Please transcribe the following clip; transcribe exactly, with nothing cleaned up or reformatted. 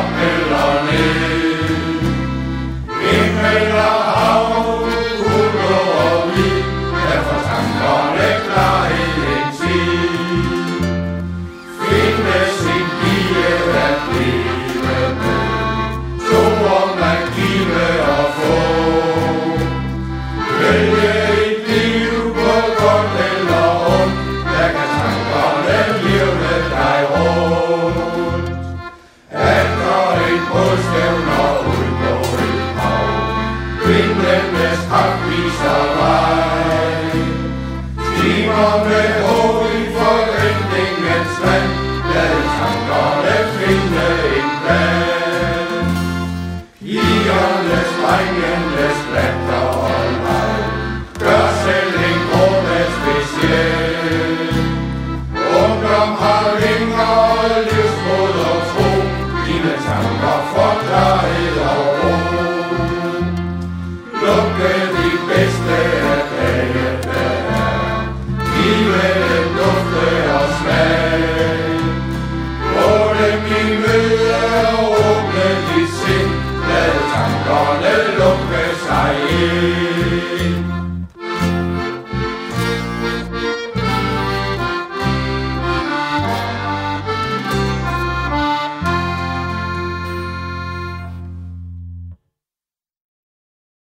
eller ned. Himmel og hav, guld og hvid, der for tankerne klarheden tid. Finde sin pige at leve med, så om man give og få. Vælge et liv på godt eller ondt, der kan tankerne leve dig rundt. Efter en bådstævner ud på et hav, finde med